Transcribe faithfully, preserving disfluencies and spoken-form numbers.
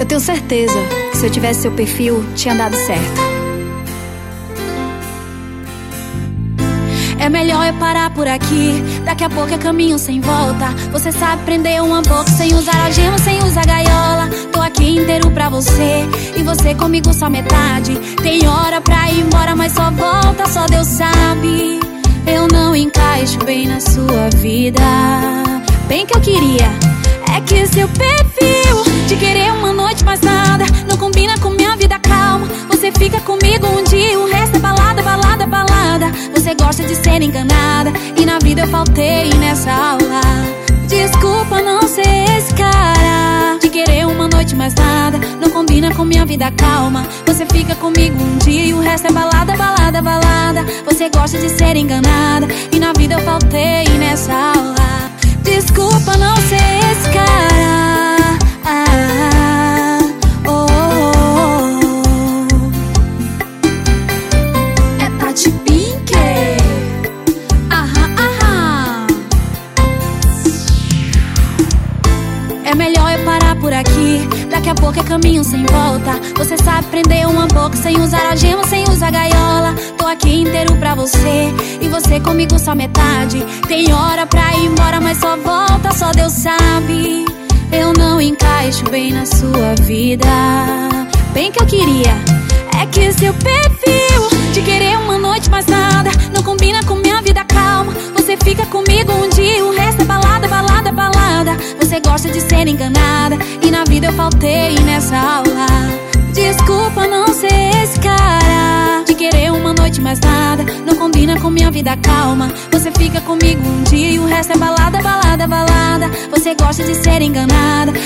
Eu tenho certeza que se eu tivesse seu perfil, tinha dado certo. É melhor eu parar por aqui, daqui a pouco é caminho sem volta. Você sabe prender uma boca sem usar algema, sem usar gaiola. Tô aqui inteiro pra você, e você comigo só metade. Tem hora pra ir embora, mas só volta, só Deus sabe. Eu não encaixo bem na sua vida. Bem que eu queria, é que seu perfil de querer uma noite mais nada não combina com minha vida calma. Você fica comigo um dia, o resto é balada, balada, balada. Você gosta de ser enganada, e na vida eu faltei nessa aula. Desculpa não ser esse cara de querer uma noite mais nada não combina com minha vida calma. Você fica comigo um dia e o resto é balada, balada, balada. Você gosta de ser enganada, e na vida eu faltei nessa aula. Desculpa não ser esse cara. Ah, oh, oh, oh. É Tati Pink. Aham, aham. É melhor eu parar por aqui, daqui a pouco é caminho sem volta. Você sabe prender uma boca sem usar algema, sem usar gaiola. Tô aqui inteiro pra você, e você comigo só metade. Tem hora pra ir embora, mas só volta, só Deus sabe. Eu não encaixo bem na sua vida. Bem que eu queria, é que seu perfil de querer uma noite mais nada não combina com minha vida calma. Você fica comigo um dia, o resto é balada, balada, balada. Você gosta de ser enganada, e na vida eu faltei nessa aula. Desculpa não ser esse cara de querer uma noite mais nada não combina com minha vida calma. Você fica comigo um dia e o resto é balada, balada, balada. Você gosta de ser enganada,